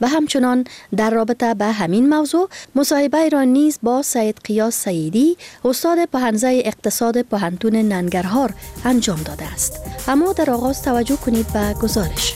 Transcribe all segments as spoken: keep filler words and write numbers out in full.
و همچنان در رابطه به همین موضوع مصاحبه را نیز با سید قیاس سیدی استاد پهنزه اقتصاد پوهنتون ننگرهار انجام داده است. اما در آغاز توجه کنید به گزارش.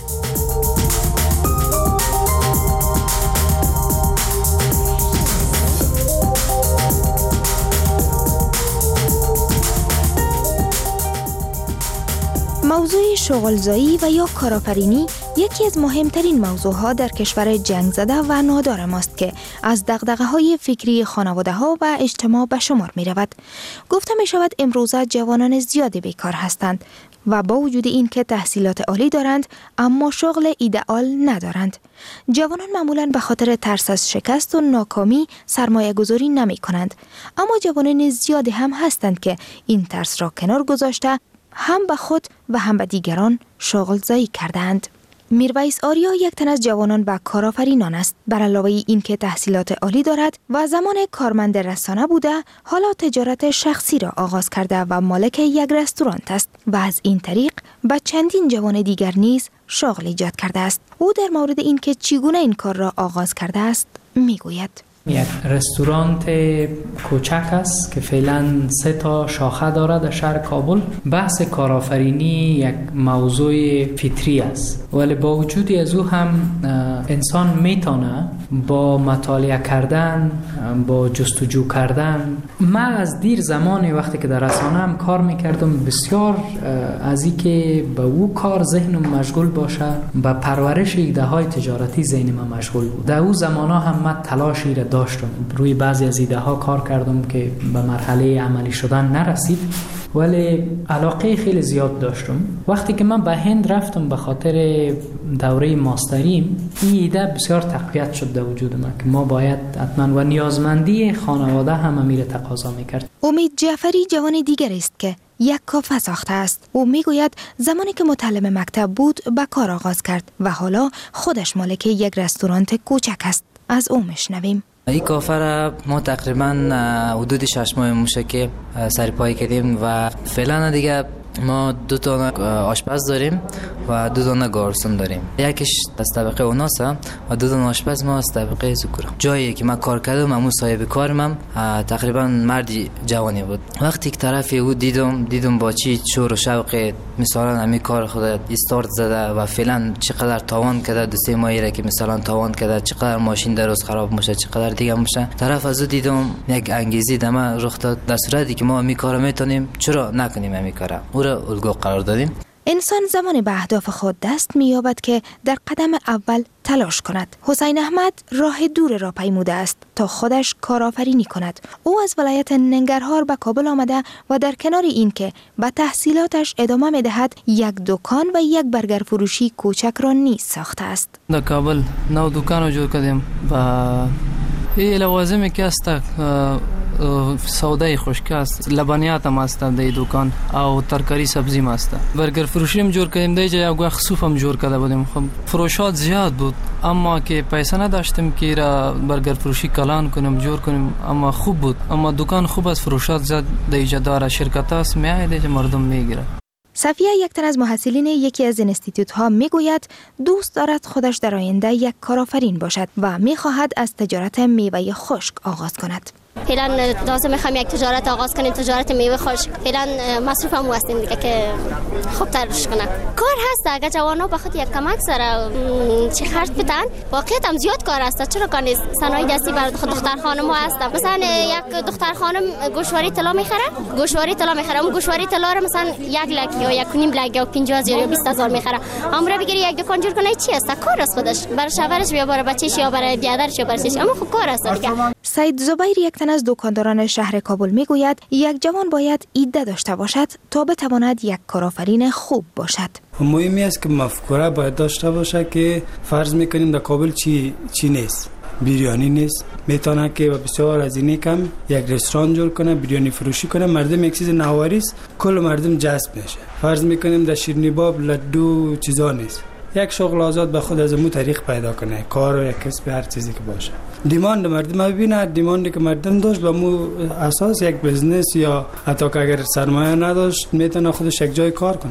موضوع شغلزایی و یا کارآفرینی یکی از مهمترین موضوعها در کشور جنگ زده و نادار ماست که از دغدغه‌های فکری خانواده‌ها و اجتماع به شمار می رود. گفته می شود امروزه جوانان زیادی بیکار هستند و با وجود این که تحصیلات عالی دارند اما شغل ایدئال ندارند. جوانان معمولاً به خاطر ترس از شکست و ناکامی سرمایه گذاری نمی کنند، اما جوانان زیادی هم هستند که این ترس را کنار گذاشته هم به خود و هم به دیگران شغل زایی کردند. میرویس آریا یک تن از جوانان و کارآفرینان است. بر علاوه این که تحصیلات عالی دارد و زمان کارمند رسانه بوده، حالا تجارت شخصی را آغاز کرده و مالک یک رستوران است و از این طریق به چندین جوان دیگر نیز شغل ایجاد کرده است. او در مورد این که چگونه این کار را آغاز کرده است میگوید: یک رستوران کوچک است که فعلا سه تا شاخه دارد در شهر کابل. بحث کارآفرینی یک موضوع فطری است، ولی با وجود از او هم انسان میتونه با مطالعه کردن، با جستجو کردن. من از دیر زمانی وقتی که در رسانه هم کار میکردم بسیار از این که به او کار ذهنم مشغول باشه، به پرورش ایده های تجارتی ذهن من مشغول بود. در او زمانا هم من تلاشی را داشتم، روی بعضی از ایده ها کار کردم که به مرحله عملی شدن نرسید، ولی علاقه خیلی زیاد داشتم. وقتی که من به هند رفتم به خاطر دوره ماستریم، این ایده بسیار تقویت شد در وجود من که ما باید حتما و نیازمندی خانواده هم امیر تقاضا میکرد. امید جعفری جوان دیگر است که یک کافه ساخته است. او میگوید زمانی که متعلم مکتب بود به کار آغاز کرد و حالا خودش مالک یک رستوران کوچک است. از او میشنویم. این کافه را ما تقریبا حدود شش ماه میشه که سرپایی کردیم و فعلا دیگه ما دو تا آشپز داریم و دو تا گارسون داریم. یکیش از طبقه اوناسه و دو تا آشپز ما از طبقه ذکورا. جایی که من کار کردم همون صاحب کارم تقریبا مردی جوانی بود. وقتی که طرفی او دیدم دیدم با چی شور و شوق مثلا همین کار خود استارت زده و فعلا چقدر تاوان کرده، دو سه ماهی را که مثلا تاوان کرده، چقدر ماشین در روز خراب میشه، چقدر دیگه میشه. طرف از او دیدم یک انگیزی دم رخ داد، در صورتی که ما همین کارو میتونیم چرا نکنیم همین کارو. او را الگو قرار دادیم. انسان زمان به اهداف خود دست می‌یابد که در قدم اول تلاش کند. حسین احمد راه دور را پیموده است تا خودش کارآفرینی کند. او از ولایت ننگرهار به کابل آمده و در کنار این که به تحصیلاتش ادامه می‌دهد، یک دکان و یک برگر فروشی کوچک را نیز ساخته است. در کابل نو دکان جوړ کردیم و این لوازمی که است سودای خشک است، لبنیات هم است در دکان او ترکاری سبزی هم است. برگر فروشی هم جور کردیم، دیگه یه خصوص هم جور کرده بودیم. خب فروشات زیاد بود اما که پیسه نداشتیم که را برگر فروشی کلان کنیم جور کنیم، اما خوب بود، اما دکان خوب است، فروشات زیاد دیگه داره، شرکت هست میاد دیگه مردم میگیره. صفیه یک تن از محصلین یکی از انستیتوت ها میگوید دوست دارد خودش در آینده یک کارآفرین باشد و میخواهد از تجارت میوه خشک آغاز کند. فعلا لازم میخوایم یک تجارت آغاز کنیم، تجارت میوه خشک. فعلا مصروف هم هستیم دیگه که خوب ترش کنه. کار هست اگه جوانا بخاطر یک کمک سره چه خرج بدن، واقعیت هم زیاد کار است. چرا کار نیست؟ صنایع دستی برای دختر خانم ها هست. مثلا یک دختر خانم گوشواری طلا میخره، گوشواری طلا میخره، اون گوشواری طلا رو مثلا یک لک یا یک نیم لک یا پنجاه هزار یا بیست هزار میخره. امر بگیری یک دکان جور کنه چی است؟ کار است خودش، برای شوهرش یا برای بچه‌ش یا برای برادرش یا برای چیش، اما خوب کار است دیگه. سید زبیر یک تن از دکانداران شهر کابل میگوید یک جوان باید ایده داشته باشد تا بتواند یک کارآفرین خوب باشد. مهمی است که مفکوره باید داشته باشه که فرض میکنیم در کابل چی چی نیست. بریانی نیست، میتونه که بسیار از اینی کم یک رستوران جور کنه، بریانی فروشی کنه، مردم یک چیز نواری است، کل مردم جذب میشه. فرض میکنیم در شیرینی باب لدو چیزا نیست، یک شغل آزاد به خود از مو طریق پیدا کنه، کار و یک کسب هر چیزی که باشه. دیماند مردم ببینه، دیماندی که مردم داشت به مو اساس یک بزنس یا حتی که اگر سرمایه نداشت میتونه خودش یک جای کار کنه.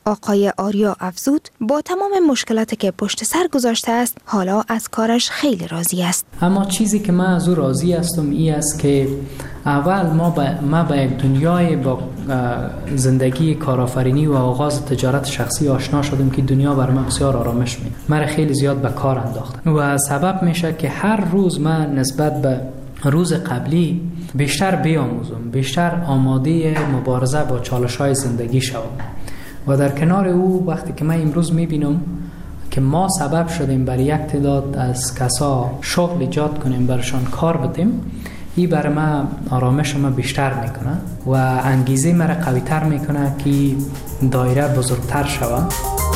آقای آریا افزود با تمام مشکلاتی که پشت سر گذاشته است حالا از کارش خیلی راضی است. اما چیزی که من از او راضی هستم این است که اول ما با ما به یک دنیای با زندگی کارآفرینی و آغاز تجارت شخصی آشنا شدم که دنیا بر من بسیار آرامش میده. مرا خیلی زیاد به کار انداخت و سبب میشه که هر روز من نسبت به روز قبلی بیشتر بیاموزم، بیشتر آماده مبارزه با چالش‌های زندگی شوم. و در کنار او وقتی که من امروز میبینم که ما سبب شدیم برای یک تعداد از کسا شغل ایجاد کنیم، برشان کار بدیم، این برای من آرامش ما بیشتر میکنه و انگیزه مرا قوی تر میکنه که دایره بزرگتر شود.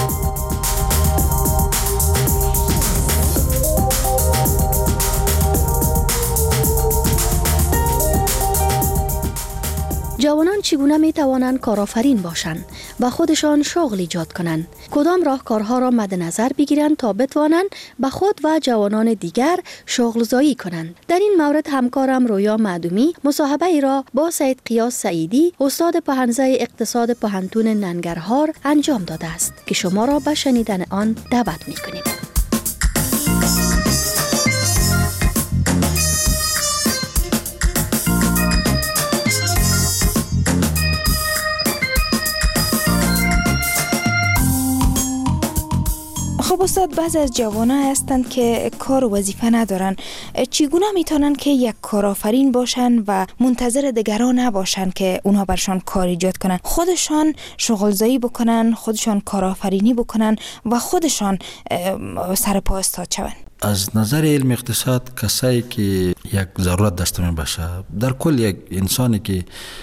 جوانان چگونه می توانند کارآفرین باشند و خودشان شغل ایجاد کنند؟ کدام راهکارها را مد نظر بگیرند تا بتوانند به خود و جوانان دیگر شغل زایی کنند؟ در این مورد همکارم رویا معدومی مصاحبه ای را با سید قیاس سعیدی استاد پهنزه اقتصاد پهنتون ننگرهار انجام داده است که شما را به شنیدن آن دعوت می کنیم. خب استاد، بعضی از جوانان هستند که کار و وظیفه ندارن. چگونه میتونن که یک کارآفرین باشن و منتظر دیگران نباشن که اونها برشان کار ایجاد کنن، خودشان شغلزایی بکنن، خودشان کارآفرینی بکنن و خودشان سر پا استاد شون؟ از نظر علم اقتصاد کسایی که یک ضرورت داشته می باشه، در کل یک انسانی که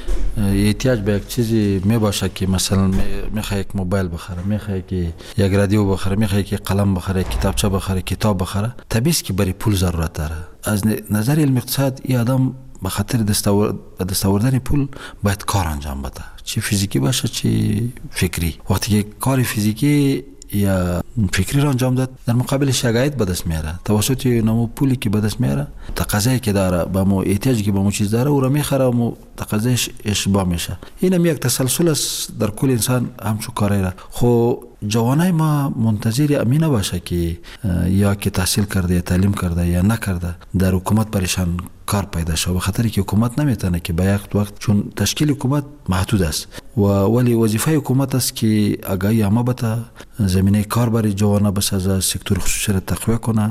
احتیاج به یک چیزی می باشه که مثلا میخواد یک موبایل بخره، میخواد که یک رادیو بخره، میخواد که قلم بخره، کتابچه بخره، کتاب بخره، طبیعی است که برای پول ضرورت داره. از نظر علم اقتصاد این آدم به خاطر دست آوردن پول باید کار انجام بده، چه فیزیکی باشه چه فکری. وقتی که کار فیزیکی یا فکری را انجام داد، در مقابلش شگایت به دست میاره، توسط نمو پولی که به دست میاره، تقاضایی که داره با مو احتیاجی که به مو چیز داره او را میخره و مو تقاضاش اشباع میشه. این هم یک تسلسل است در کل انسان همچون کاری را. خو جوانای ما منتظر امین باشه که یا که تحصیل کرده یا تعلیم کرده یا نکرده در حکومت پریشان کار پیدا شد، به خاطر که حکومت نمیتونه که به یک وقت، چون تشکیل حکومت محدود است و ولی وظیفه حکومت است که آگاهی عامه بده، زمینه کار برای جوانا بسازه، سکتور خصوصی را تقویت کنه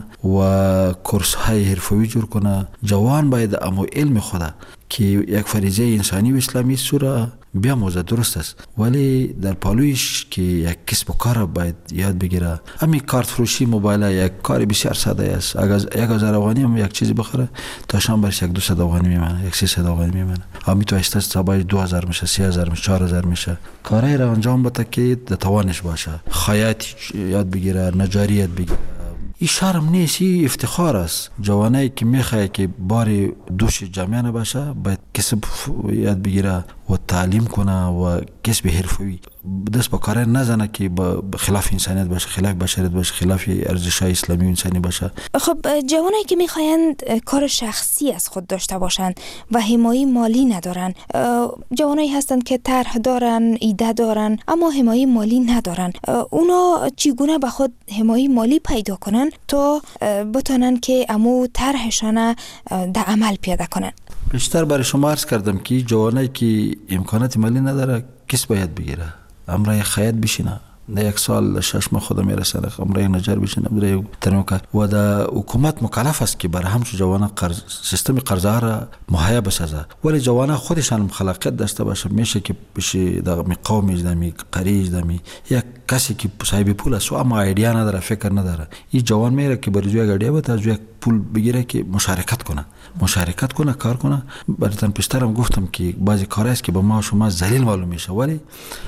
و کورس های حرفه‌ای جور کنه. جوان باید امو علم خود که یک فریضه انسانی و اسلامی سوره بیاموزه، درست است، ولی در پالویش که یک کسب و کار باید یاد بگیره. همین کارت فروشی موبایل یک کار بسیار ساده است. اگر یک هزار افغانی هم یک چیزی بخره تا شام برش یک دویست افغانی میمانه، یک سیصد افغانی میمانه. اما تو است صبح دو هزار میشه، سه هزار میشه، چهار هزار میشه. کارای را انجام بده که در توانش باشه. خیاط یاد بگیره، نجاری یاد بگیره. این شرم نیست، این افتخار است. جوانایی که میخواه که بار دوش جامعه نباشه باید کسب یاد بگیره و تعلیم کنه و کسب حرفه‌ای، دست با کار نزنه که با خلاف انسانیت باشه، خلاف بشریت باشه، خلاف ارزش‌های اسلامی و انسانی باشه. خب جوانایی که میخواهند کار شخصی از خود داشته باشند و حمایت مالی ندارن، جوانایی هستند که طرح دارن، ایده دارن اما حمایت مالی ندارن، اونا چگونه به خود حمایت مالی پیدا کنن تا بتونن که امو طرحشان در عمل پیاده کنن؟ بیشتر برای شما عرض کردم که جوانایی که امکانات مالی نداره کس باید بگیره، امرای خیاط بشینه، نه یک سال شش ماه خود میرسه، امرای نجار بشینه، امرای ترمیم و در حکومت مکلف است که برای همچون جوانا قرض سیستم قرضه را مهیا بسازه، ولی جوانا خودشان خلاقیت داشته باشه، میشه که بشه در قوم اجدامی قریج دمی یک کسی که صاحب پول است اما ایده نداره، فکر نداره، این جوان میره که برای جای گاډی به از یک پول بگیره که مشارکت کنه مشارکت کنه کار کنه. براتون پیشترم گفتم که بعضی کارا است که به ما شما ذلیل معلوم میشه، ولی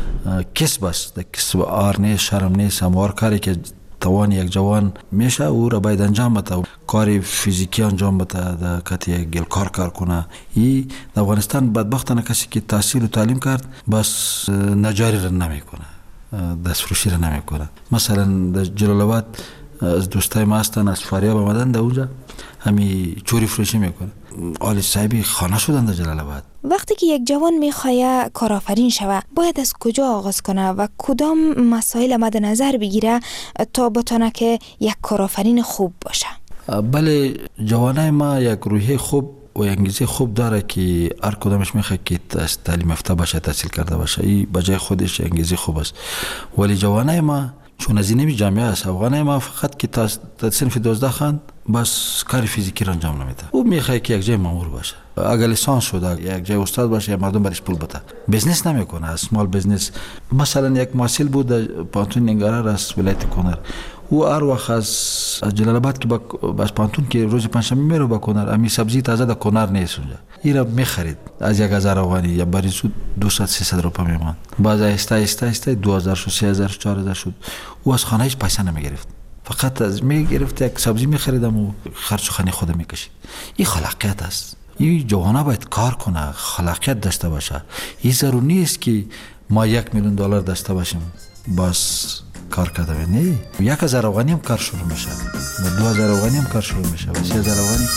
کسب است، کسب آر نیست، شرم نیست، هموار کاری که توان یک جوان میشه او را باید انجام بده، کار فیزیکی انجام بده، در کتی گل کار کار کنه. این در افغانستان بدبختانه کسی که تحصیل و تعلیم کرد بس نجاری را نمیکنه، دست فروشی را نمیکنه. مثلا در جلال آباد از دوستای ما هستن از فاریاب آمدن، در اونجا همی چوری فروشی میکنه. آل صاحبی خانه شدن در جلال آباد. وقتی که یک جوان میخواه کارآفرین شوه باید از کجا آغاز کنه و کدام مسائل مد نظر بگیره تا بتونه که یک کارآفرین خوب باشه؟ بله، جوانای ما یک روحیه خوب و انگیزه خوب داره که هر کدامش میخواد که تعلیم یافته باشه، تحصیل کرده باشه. این بجای خودش انگیزه خوب است. ولی جوانای ما چون از اینمی جامعه است، افغانای ما فقط که تا صنف دوازده خواند بس کار فیزیکی را انجام نمیده. او میخواد که یک جای مامور باشه، اگر لیسانس شده یک جای استاد باشه یا مردم برش پول بده. بزنس نمیکنه، اسمال بزنس. مثلا یک محصل بود در پانتون ننگرهار از ولایت کنر، او هر وقت از جلال آباد که بس پانتون که روز پنجشنبه میره با کنر، امی سبزی تازه در کنر نیست اونجا، ایرا میخرید از یک هزار افغانی یا بری سود دویست سیصد روپیه میمان. باز آهسته آهسته آهسته دو هزار شد، سه هزار شد، چهار هزار شد. او از خانه هیچ پیسه نمیگرفت، فقط از میگرفت یک سبزی میخریدم و خرج خانه خود میکشید. این خلاقیت است. این جوانا باید کار کنه، خلاقیت داشته باشه. این ضرور نیست که ما یک میلیون دلار داشته باشیم باز کار کرده. نه، یک هزار افغانی هم کار شروع میشه، و دو هزار افغانی هم کار شروع میشه، و سه هزار افغانی.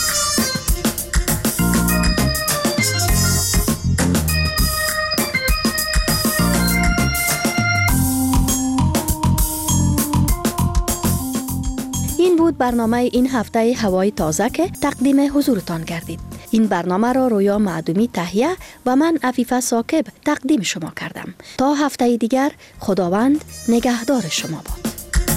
این بود برنامه این هفته هوای تازه که تقدیم حضورتان گردید. این برنامه را رویا معدومی تهیه و من عفیفه ثاقب تقدیم شما کردم. تا هفته دیگر خداوند نگهدار شما باد.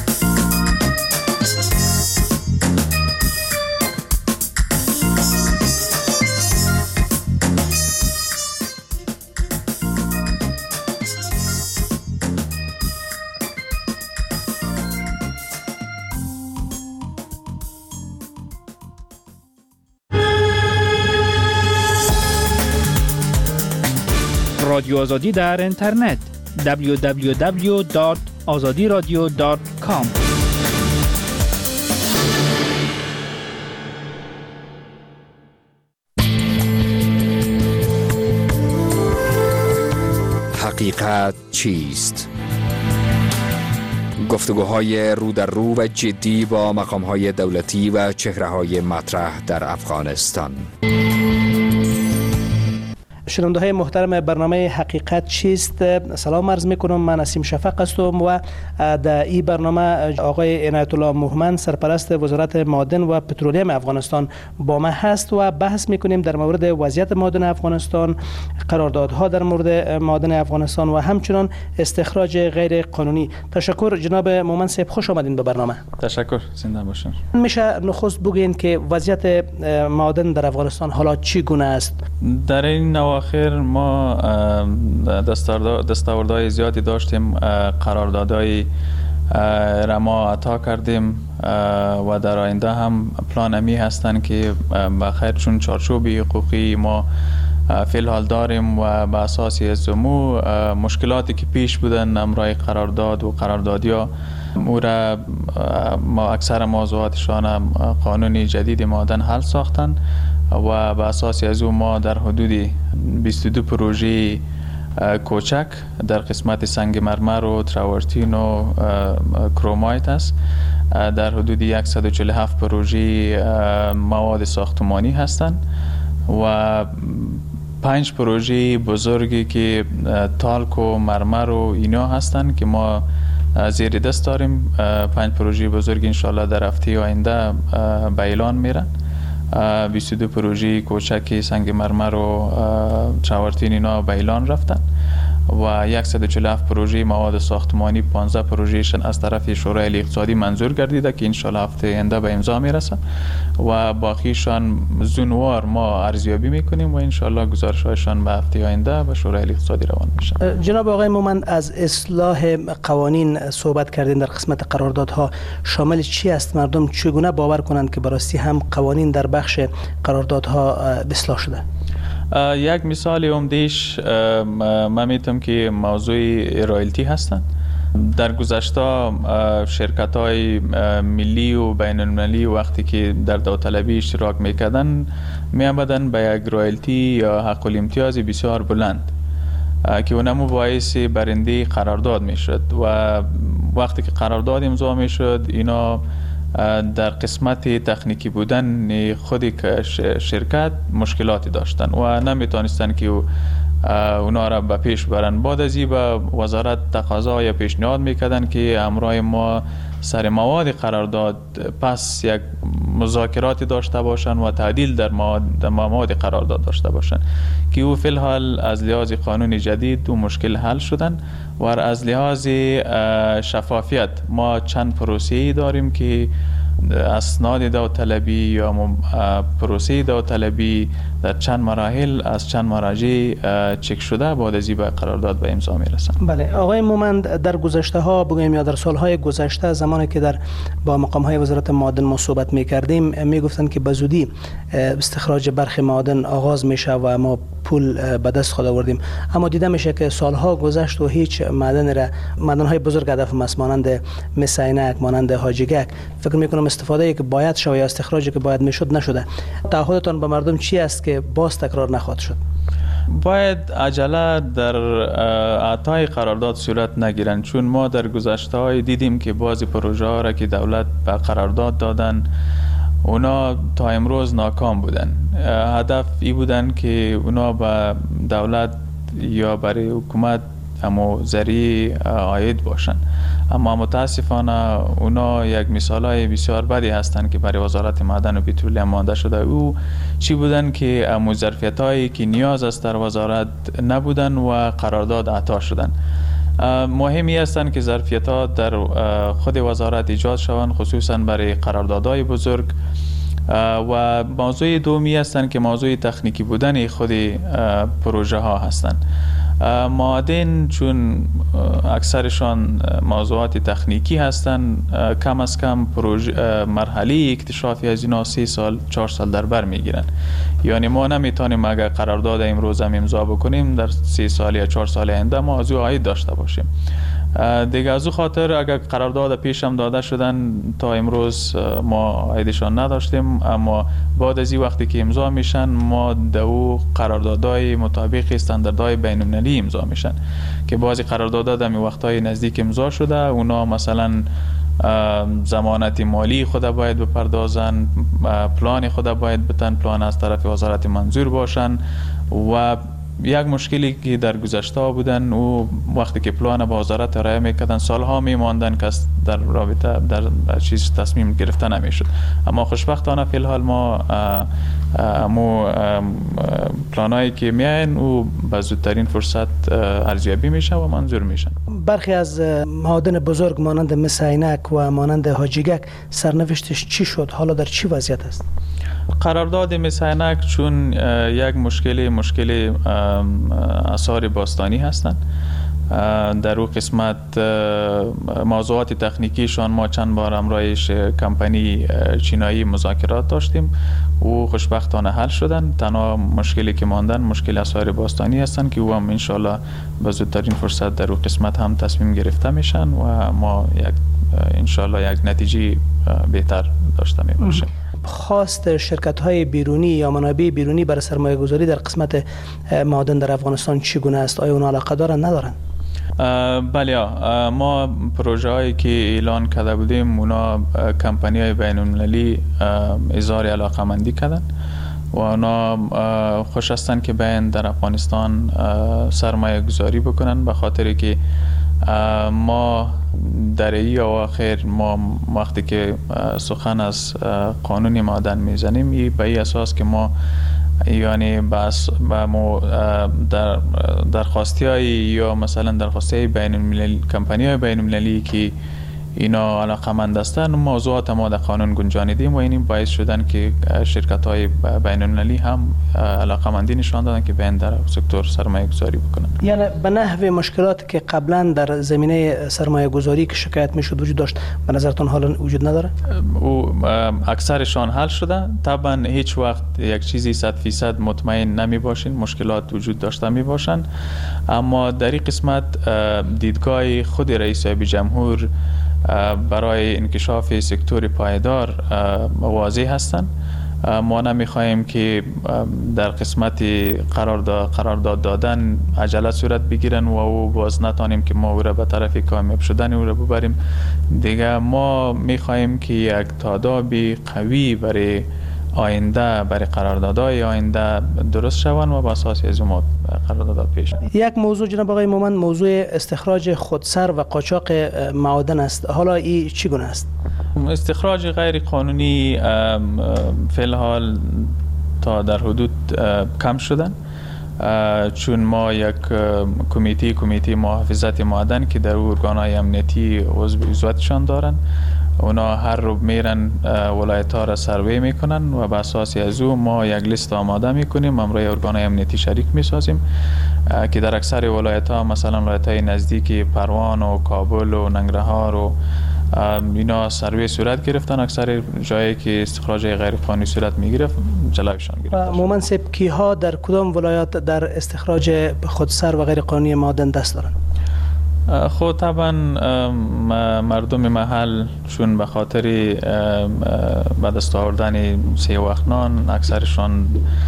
رادیو آزادی در اینترنت دبلیو دبلیو دبلیو دات آزادی رادیو دات کام. حقیقت چیست؟ گفتگوهای رو در رو و جدی با مقام‌های دولتی و چهره‌های مطرح در افغانستان. شنونده های محترم برنامه حقیقت چیست، سلام عرض میکنم. من نسیم شفق هستم و در این برنامه آقای عنایت الله موهمند سرپرست وزارت معادن و پترولیم افغانستان با ما هست و بحث میکنیم در مورد وضعیت معادن افغانستان، قراردادها در مورد معادن افغانستان و همچنان استخراج غیر قانونی. تشکر جناب موهمند صاحب، خوش آمدین به برنامه. تشکر، زنده باشین. میشه نخست بگین که وضعیت معادن در افغانستان حالا چگونه است؟ در این آخر ما دستاوردهای زیادی داشتیم، قراردادهای را ما عطا کردیم و در آینده هم پلان امی هستند که بخیر چون چارچوب حقوقی ما فی الحال داریم و به اساس از مو مشکلاتی که پیش بودن امرای قرارداد و قراردادیا او را ما اکثر موضوعاتشان قانونی جدید معادن حل ساختن و به اساس از او ما در حدود بیست و دو پروژه کوچک در قسمت سنگ مرمر و تراورتین و کرومایت است، در حدود صد و چهل و هفت پروژه مواد ساختمانی هستند و پنج پروژه بزرگی که تالک و مرمر و اینا هستند که ما زیر دست داریم. پنج پروژه بزرگ انشالله در هفته آینده به اعلان میرن. بیست و دو پروژه کوچک سنگ مرمر و تراورتین اینا به اعلان رفتن و صد و چهل و هفت پروژه مواد ساختمانی، پانزده پروژهشن از طرف شورای اقتصادی منظور گردیده که انشالله هفته آینده به امضا میرسن و باقیشان زونوار ما ارزیابی میکنیم و انشالله گزارش‌هایشان به هفته آینده به شورای اقتصادی روان میشن. جناب آقای مومند، از اصلاح قوانین صحبت کردین. در قسمت قراردادها شامل چی است؟ مردم چگونه باور کنند که براستی هم قوانین در بخش قراردادها اصلاح شده؟ یک مثال عمده‌اش من میتونم که موضوع رایلتی هستند. در گذشته شرکت های ملی و بین المللی وقتی که در داوطلبی اشتراک میکردن میامدن به یک رایلتی یا حق الامتیاز بسیار بلند که اونمو باعث برنده قرارداد میشد و وقتی که قرارداد امضا میشد اینا در قسمت تکنیکی بودن خود شرکت مشکلاتی داشتن و نمیتونستن که اونا را به پیش برن. بعد از این به وزارت تقاضا یا پیشنهاد میکردن که همراه ما سر مواد قرارداد پس یک مذاکراتی داشته باشن و تعدیل در مواد, در مواد قرارداد داشته باشن که او فی الحال از لحاظ قانون جدید و مشکل حل شدن و از لحاظ شفافیت ما چند پروسه‌ای داریم که اسناد داوطلبی یا پروسه داوطلبی در چند مراحل از چند مراجع چک شده بعد از این به قرارداد به امضا میرسن. بله آقای مومند، در گذشته ها بگویم یا در سالهای گذشته زمانی که در با مقام های وزارت معادن ما صحبت میکردیم میگفتند که به زودی استخراج برخی معادن آغاز میشه و ما پول به دست خود آوردیم، اما دیده میشه که سالها گذشت و هیچ معدن را معدن های بزرگ هدف است مانند مس عینک، مانند حاجیگک فکر میکنم استفاده که باید شود یا استخراجی که باید میشد نشده. تعهدتان به مردم چی است که باز تکرار نخواهد شد؟ باید عجله در اعطای قرارداد صورت نگیرن، چون ما در گذشته های دیدیم که بعضی پروژه ها را که دولت به قرارداد دادن اونا تا امروز ناکام بودن. هدف ای بودن که اونا به دولت یا برای حکومت همو ذریع عاید باشن، اما متاسفانه اونا یک مثالای بسیار بدی هستند که برای وزارت معدن و پترول مانده شده. او چی بودن که همو ظرفیتایی که نیاز است در وزارت نبودن و قرارداد اعطا شدن. مهمی هستند که ظرفیت‌ها در خود وزارت ایجاد شوند، خصوصا برای قراردادهای بزرگ. و موضوع دومی هستند که موضوع تکنیکی بودن خود پروژه ها هستند. معادن چون اکثرشان موضوعات تکنیکی هستند، کم از کم پروژه مرحله اکتشافی از اینا سه سال چهار سال در بر میگیرن. یعنی ما نمیتونیم اگر قرارداد امروز هم امضا بکنیم در سه سال یا چهار سال آینده ما از او عاید داشته باشیم. دیگه از او خاطر اگر قرارداد پیش هم داده شدن تا امروز ما عایدشان نداشتیم، اما بعد از این وقتی که امضا میشن ما در او قراردادهای مطابق استانداردهای بین المللی امضا میشن که بعضی قراردادها در وقتهای نزدیک امضا شده. اونا مثلا ضمانت مالی خود باید بپردازن، پلان خود باید بتن، پلان از طرف وزارت منظور باشن. و یک مشکلی که در گذشته بودن او وقتی که پلان با وزارت ارائه میکردن سالها میماندن که در رابطه در چیز تصمیم گرفته نمیشد. اما خوشبختانه فی الحال ما مو پلانایی که میاین او به زودترین فرصت ارزیابی میشه و منظور میشن. برخی از معادن بزرگ مانند مس عینک و مانند حاجیگک سرنوشتش چی شد؟ حالا در چی وضعیت است؟ قرارداد مس عینک چون یک مشکل مشکل آثار باستانی هستند، در او قسمت موضوعات تکنیکیشان ما چند بار همراهش کمپانی چینایی مذاکرات داشتیم و خوشبختانه حل شدن. تنها مشکلی که ماندن مشکل آثار باستانی هستند که او هم انشالله به زودترین فرصت در او قسمت هم تصمیم گرفته میشن و ما یک انشالله یک نتیجه بهتر داشته میباشیم. خواست شرکت های بیرونی یا منابع بیرونی برای سرمایه گذاری در قسمت معادن در افغانستان چگونه است؟ آیا اونا علاقه دارن ندارن؟ بله، ما پروژه هایی که اعلان کرده بودیم اونا کمپانی های بین المللی اظهار علاقه مندی کردن و اونا خوش هستن که بین در افغانستان سرمایه گذاری بکنن، به خاطر که ما در ای اواخر ما وقتی که سخن از قانون معادن میزنیم ای به ای اساس که ما یعنی بس با ما در درخواستی های یا مثلا درخواستی های بین المللی کمپانی های بین المللی که اینا علاقمند هستن موضوعات ما در قانون گنجانیدیم و این باعث شدن که شرکت های بین المللی هم علاقمندی نشان دادن که بین در سکتور سرمایه گذاری بکنن. یعنی به نحو مشکلاتی که قبلا در زمینه سرمایه گذاری که شکایت میشد وجود داشت به نظرتون حالا وجود نداره؟ او اکثرشان حل شده. طبعا هیچ وقت یک چیزی صد فیصد مطمئن نمی باشین، مشکلات وجود داشته می باشن، اما در این قسمت دیدگاه خود رئیس جمهور برای انکشاف سکتور پایدار واضح هستند ما نمیخواهیم که در قسمت قرارداد قرارداد دادن عجله صورت بگیرن و او باز نتانیم که ما او را به طرف کامیاب شدن او را ببریم. دیگه ما میخواهیم که یک تادابی قوی برای آینده، برای قراردادهای آینده درست شوند و با اساس از ما قرارداد پیش. یک موضوع جناب آقای مومند، موضوع استخراج خودسر و قاچاق معادن است. حالا این چی گونه است؟ استخراج غیر قانونی فعلا تا در حدود کم شدن، چون ما یک کمیته کمیته محافظت معدن که در ارگان‌های امنیتی عضویتشان دارن، اونا هر روز میرن ولایت ها را سروی میکنن و به اساس از او ما یک لیست آماده میکنیم، امروی ارگان‌های امنیتی شریک میسازیم که در اکثر ولایت ها، مثلا ولایت های نزدیک پروان و کابل و ننگرهار و اینا سروی صورت گرفتن. اکثر جایی که استخراج غیر قانونی صورت میگرفت جلوشان گرفت. مومن صاحب کیها در کدام ولایات در استخراج خودسر و غیر قانونی معادن دست دارند؟ خود طبعا مردم محل چون به خاطر به دست آوردن سه وقت نان اکثرشان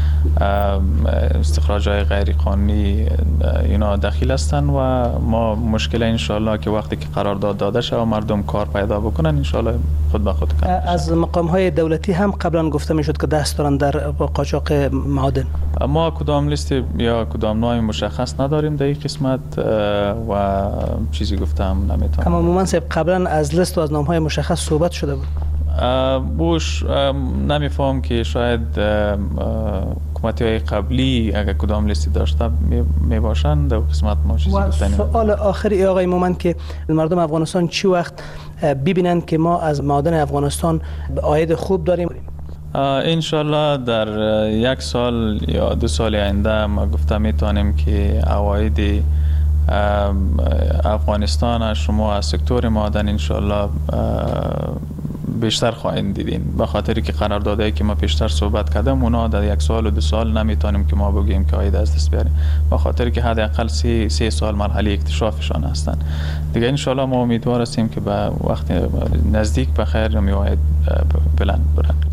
استخراج های غیر قانونی اینا دخیل هستن و ما مشکل انشالله که وقتی که قرارداد داده شد و مردم کار پیدا بکنن انشالله خود به خود کار. از مقام های دولتی هم قبلا گفته میشد که دست دارن در قاچاق معادن. ما کدام لیست یا کدام نوع مشخص نداریم در این قسمت و چیزی گفتم نمیتونم. اما مومن صاحب قبلا از لیست و از نام‌های مشخص صحبت شده بود. بوش نمیفهم که شاید حکومتی های قبلی اگر کدام لیستی داشته می باشند در قسمت ما چیزی گفتنی. سوال آخری آقای مومن که مردم افغانستان چی وقت ببینند که ما از معادن افغانستان عاید خوب داریم؟ انشالله در یک سال یا دو سال آینده ما گفته میتونیم که عواید افغانستان شما از سکتور معادن انشالله بیشتر خواهید دیدین، به خاطری که قراردادایی که ما پیشتر صحبت کردم اونا در یک سال و دو سال نمیتونیم که ما بگیم که عاید از دست بیاریم، به خاطری که حداقل سه سه سال مرحله اکتشافشان هستند. دیگه انشالله ما امیدوار هستیم که به وقت نزدیک به خیر می عاید بلند برن.